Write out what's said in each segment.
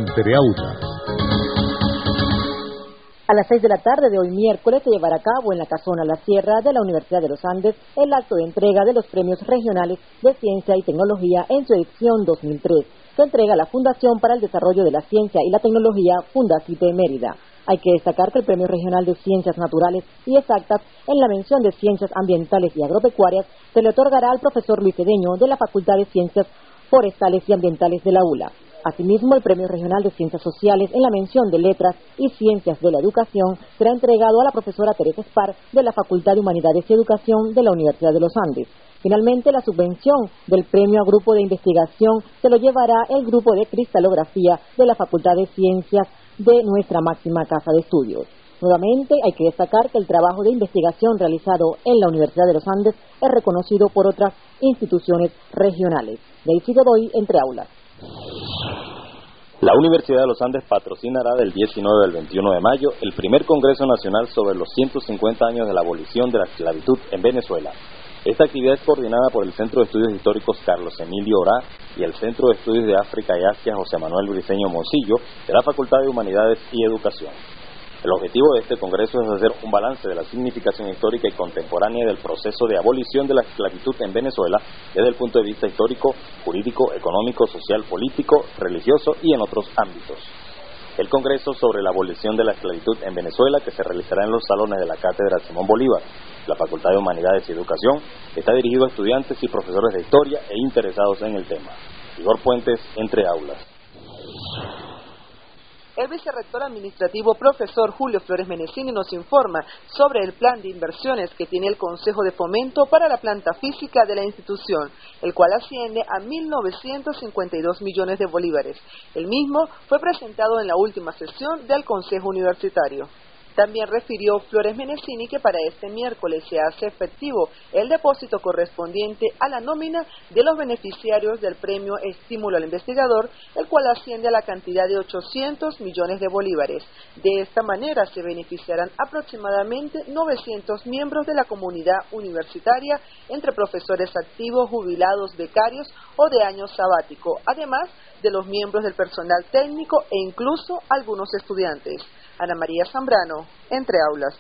Entre Aulas. A las 6 de la tarde de hoy miércoles se llevará a cabo en la Casona La Sierra de la Universidad de los Andes el acto de entrega de los premios regionales de Ciencia y Tecnología en su edición 2003, que entrega la Fundación para el Desarrollo de la Ciencia y la Tecnología Fundacite Mérida. Hay que destacar que el Premio Regional de Ciencias Naturales y Exactas en la mención de Ciencias Ambientales y Agropecuarias se le otorgará al profesor Luis Cedeño de la Facultad de Ciencias Forestales y Ambientales de la ULA. Asimismo, el Premio Regional de Ciencias Sociales en la mención de Letras y Ciencias de la Educación será entregado a la profesora Teresa Espar de la Facultad de Humanidades y Educación de la Universidad de los Andes. Finalmente, la subvención del Premio a Grupo de Investigación se lo llevará el Grupo de Cristalografía de la Facultad de Ciencias de nuestra máxima casa de estudios. Nuevamente, hay que destacar que el trabajo de investigación realizado en la Universidad de los Andes es reconocido por otras instituciones regionales. Daisy Godoy, Entre Aulas. La Universidad de los Andes patrocinará del 19 al 21 de mayo el primer Congreso Nacional sobre los 150 años de la abolición de la esclavitud en Venezuela. Esta actividad es coordinada por el Centro de Estudios Históricos Carlos Emilio Orá y el Centro de Estudios de África y Asia José Manuel Briceño Moncillo de la Facultad de Humanidades y Educación. El objetivo de este congreso es hacer un balance de la significación histórica y contemporánea del proceso de abolición de la esclavitud en Venezuela desde el punto de vista histórico, jurídico, económico, social, político, religioso y en otros ámbitos. El congreso sobre la abolición de la esclavitud en Venezuela, que se realizará en los salones de la Cátedra Simón Bolívar, la Facultad de Humanidades y Educación, está dirigido a estudiantes y profesores de historia e interesados en el tema. Igor Puentes, Entre Aulas. El vicerrector administrativo profesor Julio Flores Menecini nos informa sobre el plan de inversiones que tiene el Consejo de Fomento para la planta física de la institución, el cual asciende a 1.952 millones de bolívares. El mismo fue presentado en la última sesión del Consejo Universitario. También refirió Flores Menecini que para este miércoles se hace efectivo el depósito correspondiente a la nómina de los beneficiarios del premio Estímulo al Investigador, el cual asciende a la cantidad de 800 millones de bolívares. De esta manera se beneficiarán aproximadamente 900 miembros de la comunidad universitaria, entre profesores activos, jubilados, becarios o de año sabático, además de los miembros del personal técnico e incluso algunos estudiantes. Ana María Zambrano, Entre Aulas.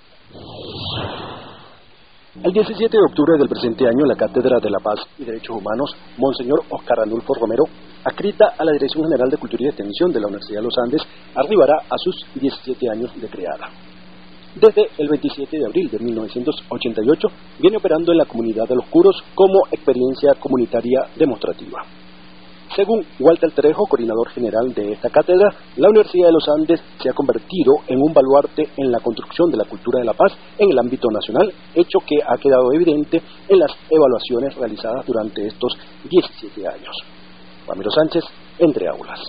El 17 de octubre del presente año, la Cátedra de la Paz y Derechos Humanos, Monseñor Oscar Arnulfo Romero, adscrita a la Dirección General de Cultura y Extensión de la Universidad de los Andes, arribará a sus 17 años de creada. Desde el 27 de abril de 1988, viene operando en la comunidad de los Curos como experiencia comunitaria demostrativa. Según Walter Trejo, coordinador general de esta cátedra, la Universidad de los Andes se ha convertido en un baluarte en la construcción de la cultura de la paz en el ámbito nacional, hecho que ha quedado evidente en las evaluaciones realizadas durante estos 17 años. Ramiro Sánchez, Entre Aulas.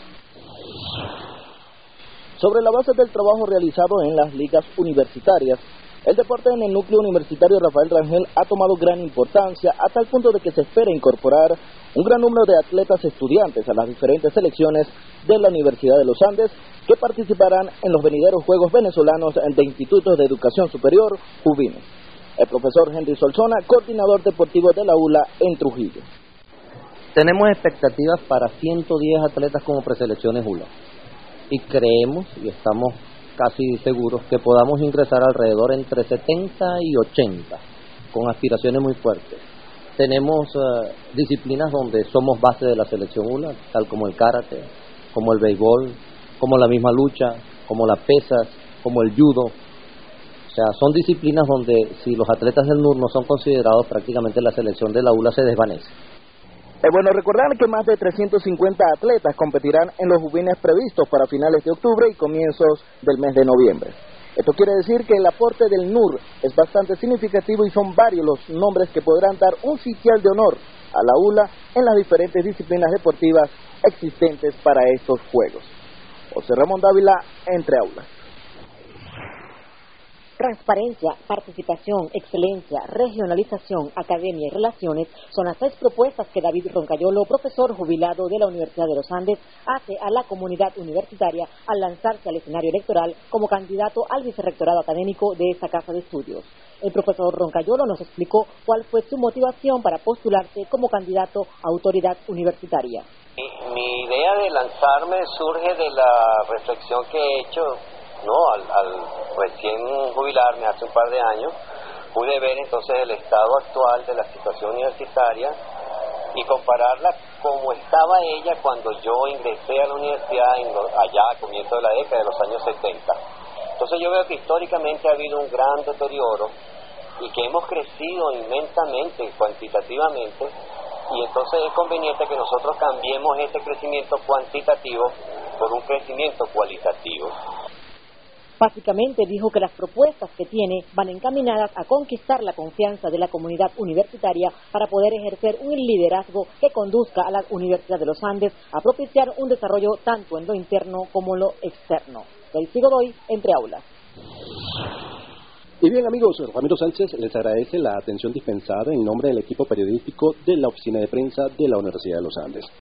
Sobre la base del trabajo realizado en las ligas universitarias, el deporte en el núcleo universitario Rafael Rangel ha tomado gran importancia a tal punto de que se espera incorporar un gran número de atletas estudiantes a las diferentes selecciones de la Universidad de los Andes que participarán en los venideros Juegos Venezolanos de Institutos de Educación Superior, JUVINES. El profesor Henry Solsona, coordinador deportivo de la ULA en Trujillo. Tenemos expectativas para 110 atletas como preselecciones ULA y creemos y estamos casi seguros que podamos ingresar alrededor entre 70 y 80 con aspiraciones muy fuertes. Tenemos disciplinas donde somos base de la selección ULA, tal como el karate, como el béisbol, como la misma lucha, como las pesas, como el judo. O sea, son disciplinas donde si los atletas del NUR no son considerados, prácticamente la selección de la ULA se desvanece. Bueno, recordar que más de 350 atletas competirán en los juvines previstos para finales de octubre y comienzos del mes de noviembre. Esto quiere decir que el aporte del NUR es bastante significativo y son varios los nombres que podrán dar un sitial de honor a la ULA en las diferentes disciplinas deportivas existentes para estos Juegos. José Ramón Dávila, Entre Aulas. Transparencia, participación, excelencia, regionalización, academia y relaciones son las 6 propuestas que David Roncayolo, profesor jubilado de la Universidad de los Andes, hace a la comunidad universitaria al lanzarse al escenario electoral como candidato al vicerrectorado académico de esta casa de estudios. El profesor Roncayolo nos explicó cuál fue su motivación para postularse como candidato a autoridad universitaria. Mi idea de lanzarme surge de la reflexión que he hecho, ¿no? Al recién jubilarme hace un par de años, pude ver entonces el estado actual de la situación universitaria y compararla como estaba ella cuando yo ingresé a la universidad allá a comienzos de la década de los años 70. Entonces yo veo que históricamente ha habido un gran deterioro y que hemos crecido inmensamente, cuantitativamente, y entonces es conveniente que nosotros cambiemos ese crecimiento cuantitativo por un crecimiento cualitativo. Básicamente dijo que las propuestas que tiene van encaminadas a conquistar la confianza de la comunidad universitaria para poder ejercer un liderazgo que conduzca a la Universidad de los Andes a propiciar un desarrollo tanto en lo interno como en lo externo. Daisy Godoy, Entre Aulas. Y bien amigos, Ramiro Sánchez les agradece la atención dispensada en nombre del equipo periodístico de la Oficina de Prensa de la Universidad de los Andes.